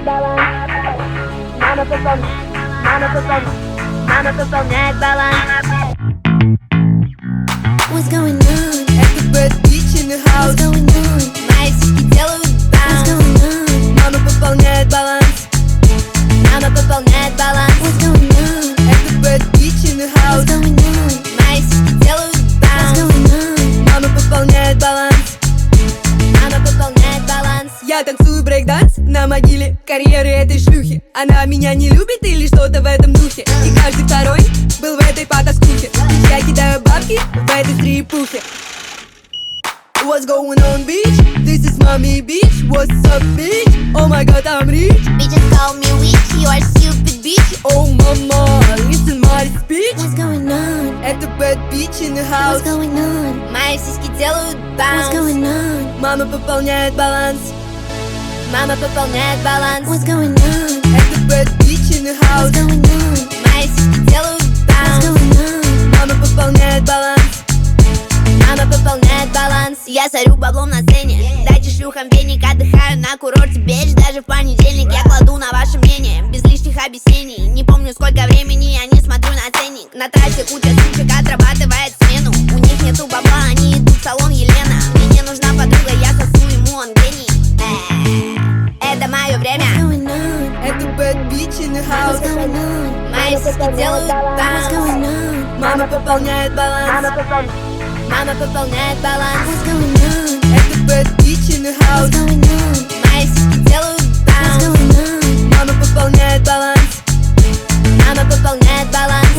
пополняет баланс. What's going on? Это bad bitch in the house. What's going on? Мои сиськи делают What's баунс. going on? Мама пополняет баланс. Мама пополняет баланс. What's going on? Это bad bitch in the house. What's going on? Мои сиськи делают What's баунс. going on? Мама пополняет баланс. Мама пополняет баланс. Я танцую брейк-данс на могиле карьеры этой шлюхи. Она меня не любит или что-то в этом духе. И каждый второй был в этой потаскухе. Я кидаю бабки в этой стрипухе. What's going on, bitch? This is mommy, bitch. What's up, bitch? Oh my god, I'm rich. Bitches call me witch, you are stupid bitch. Oh mama, listen my speech. What's going on? Это bad bitch in the What's house. going on? Мои сиськи делают What's баунс. going on? Мама пополняет баланс. Мама пополняет баланс. What's going on? Это bad bitch in the house. What's going on? Мои сиськи делают What's баунс. going on? Мама пополняет баланс. Мама пополняет баланс. Я сорю баблом на сцене. Дайте шлюхам веник, отдыхаю на курорте Бельш. Даже в понедельник я кладу на ваше мнение без лишних объяснений. Не помню сколько времени, я не смотрю на ценник. На трассе куча сучек отрабатывает смену. У них нету бабла, они идут в салон Елена. Мне не нужна подруга, я сосу ему, он гений. Это мое время. What's going on? Это bad bitch in the house. What's going on? Мои сиськи делают What's баунс. going on? Мама пополняет баланс. Мама пополняет баланс. What's going on? Это bad bitch in the What's house. going on? Мои сиськи делают What's баунс. going on? Мама пополняет баланс. Мама пополняет баланс.